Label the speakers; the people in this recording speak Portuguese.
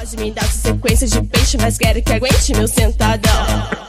Speaker 1: Pode me dar sequência de peixe, mas quero que aguente meu sentadão.